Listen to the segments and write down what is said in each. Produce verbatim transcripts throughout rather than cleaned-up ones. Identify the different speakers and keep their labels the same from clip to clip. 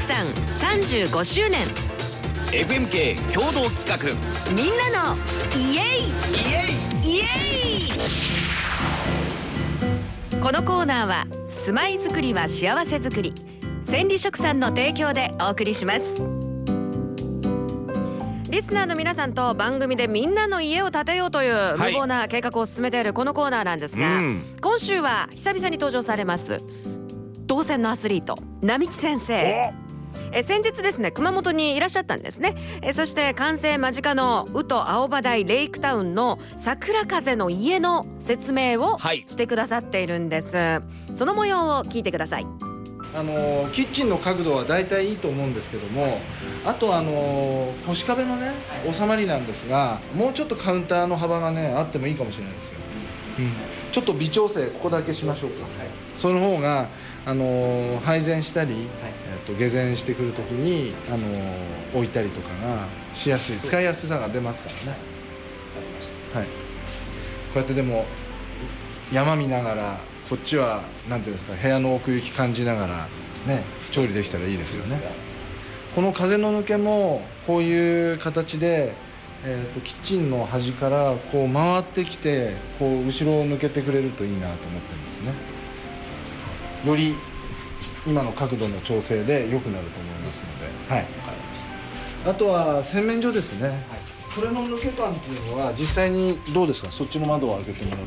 Speaker 1: さんさんじゅうごしゅうねん
Speaker 2: エフエムケー 共同企画、
Speaker 1: みんなのイエイ
Speaker 2: イエイ
Speaker 1: イエイ。このコーナーは住まいづくりは幸せづくり、千里食産の提供でお送りします。リスナーの皆さんと番組でみんなの家を建てようという無謀な計画を進めているこのコーナーなんですが、はい、今週は久々に登場されます動線のアスリート並木先生。え先日ですね、熊本にいらっしゃったんですね。えそして完成間近の宇都青葉台レイクタウンの桜風の家の説明をしてくださっているんです、はい、その模様を聞いてください。
Speaker 3: あのキッチンの角度はだいたいいいと思うんですけども、あとあの腰壁のね収まりなんですが、もうちょっとカウンターの幅がねあってもいいかもしれないですよ、うん、ちょっと微調整ここだけしましょうか、はい、その方があの配膳したり、はい、えっと下膳してくるときにあの置いたりとかがしやすい、使いやすさが出ますからね、はい、こうやってでも山見ながらこっちはなんていうんですか、部屋の奥行き感じながらね調理できたらいいですよね。この風の抜けもこういう形で、えーと、キッチンの端からこう回ってきてこう後ろを抜けてくれるといいなと思ってるんですね。より今の角度の調整で良くなると思いますので、はい、あとは洗面所ですね、はい、それの抜け感っていうのは実際にどうですか。そっちの窓を開けてもらう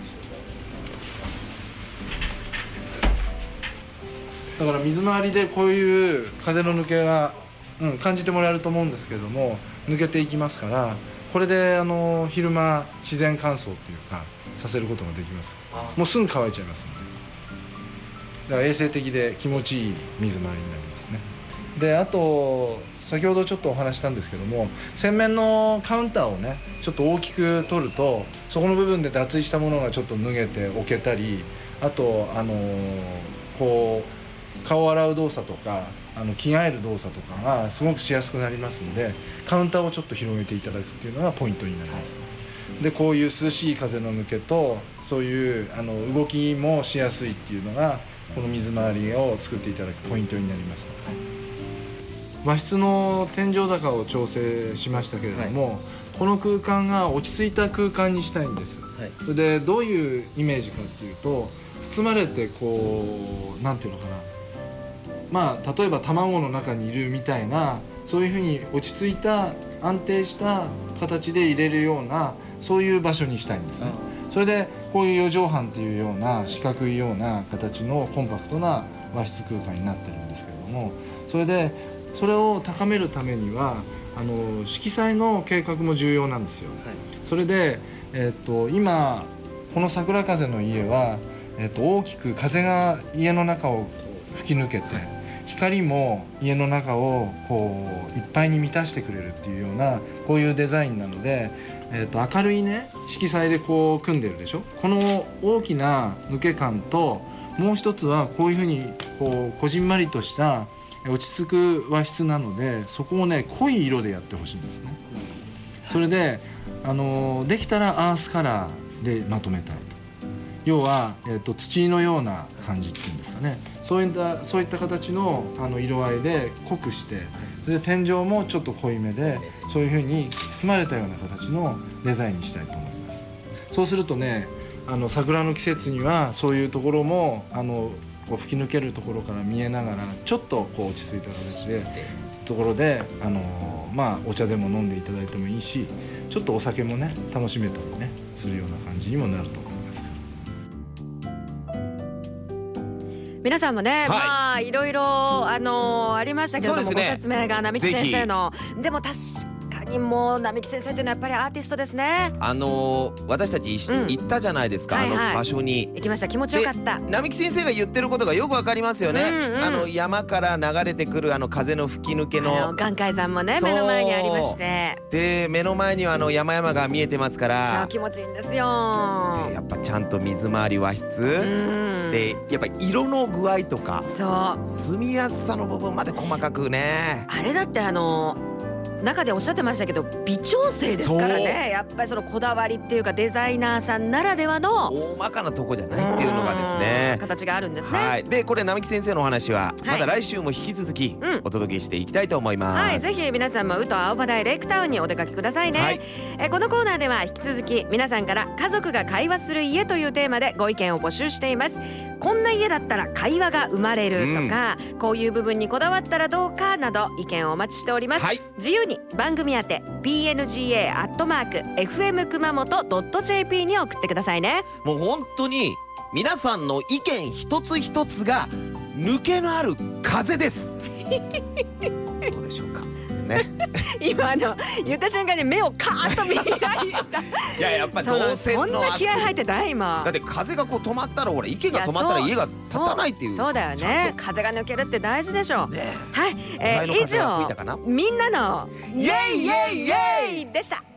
Speaker 3: と、だから水回りでこういう風の抜けが、うん、感じてもらえると思うんですけれども、抜けていきますから、これであの昼間自然乾燥っていうかさせることができますから、もうすぐ乾いちゃいますので、だから衛生的で気持ちいい水回りになりますね。であと先ほどちょっとお話したんですけども、洗面のカウンターをねちょっと大きく取ると、そこの部分で脱衣したものがちょっと脱げて置けたり、あとあのこう顔を洗う動作とかあの着替える動作とかがすごくしやすくなりますので、カウンターをちょっと広げていただくっていうのがポイントになります、はい、でこういう涼しい風の抜けとそういうあの動きもしやすいっていうのがこの水回りを作っていただくポイントになります、はい、和室の天井高を調整しましたけれども、はい、この空間が落ち着いた空間にしたいんです、はい、それでどういうイメージかっていうと、包まれてこうなんていうのかな、まあ例えば卵の中にいるみたいな、そういうふうに落ち着いた安定した形で入れるような、そういう場所にしたいんですね。それでこういうよ畳半っていうような四角いような形のコンパクトな和室空間になってるんですけれども、それでそれを高めるためにはあの色彩の計画も重要なんですよ、はい、それで、えー、と今この桜風の家は、えー、と大きく風が家の中を吹き抜けて、光も家の中をこういっぱいに満たしてくれるっていうようなこういうデザインなので、えー、と明るいね色彩でこう組んでるでしょ。この大きな抜け感と、もう一つはこういうふうにこうこじんまりとした落ち着く和室なので、そこをね濃い色でやってほしいんですね。それであのできたらアースカラーでまとめたいと、要は、えー、と土のような感じっていうんですかね、そういったそういった形の、あの色合いで濃くして、それで天井もちょっと濃いめで、そういうふうに包まれたような形のデザインにしたいと思います。そうするとね、あの桜の季節にはそういうところもあのこう吹き抜けるところから見えながら、ちょっとこう落ち着いた形でところであの、まあ、お茶でも飲んでいただいてもいいし、ちょっとお酒もね楽しめたりねするような感じにもなると思います。
Speaker 1: 皆さんもね、はい、まあいろいろあのー、ありましたけれども、ね、ご説明が並木先生の。でも確かにもう並木先生というのはやっぱりアーティストですね。
Speaker 2: あのー、私たち、うん、行ったじゃないですか、はいはい、あの場所に
Speaker 1: 行きました。気持ちよかった。
Speaker 2: 並木先生が言ってることがよくわかりますよね、うんうん、あの山から流れてくるあの風の吹き抜けの
Speaker 1: 岩海山もね目の前にありまして、
Speaker 2: で目の前にはあの山々が見えてますから、
Speaker 1: そう気持ちいいんですよ。
Speaker 2: でやっぱちゃんと水回り和室、うん、でやっぱ色の具合とか、
Speaker 1: そう
Speaker 2: 住みやすさの部分まで細かくね。
Speaker 1: あれだってあの中でおっしゃってましたけど微調整ですからね。やっぱりそのこだわりっていうかデザイナーさんならではの
Speaker 2: 大まかなとこじゃないっていうのがですね
Speaker 1: 形があるんですね。
Speaker 2: はい、でこれ並木先生のお話は
Speaker 1: はい
Speaker 2: また来週も引き続き
Speaker 1: うん
Speaker 2: お届けしていきたいと思います。
Speaker 1: はい、ぜひ皆さんも宇都青葉台レイクタウンにお出かけくださいね。
Speaker 2: はい
Speaker 1: えこのコーナーでは引き続き皆さんから家族が会話する家というテーマでご意見を募集しています。こんな家だったら会話が生まれるとか、うん、こういう部分にこだわったらどうかなど意見をお待ちしております。はい、自由に番組宛て ピーエヌジーエー アットマーク エフエム 熊本 ドット ジェーピー に送ってくださいね。
Speaker 2: もう本当に皆さんの意見一つ一つが抜けのある風ですどうでしょうかね
Speaker 1: 今あの言った瞬間に目をカーッと見開いた
Speaker 2: いややっぱ動線の
Speaker 1: そんな気合入ってた今。
Speaker 2: だって風がこう止まったらほら池が止まったら家が立たないっていう。
Speaker 1: そうだよね。風が抜けるって大事でしょう、ね、はい、えー、以上みんなの
Speaker 2: イエイイエイイエイ
Speaker 1: でした。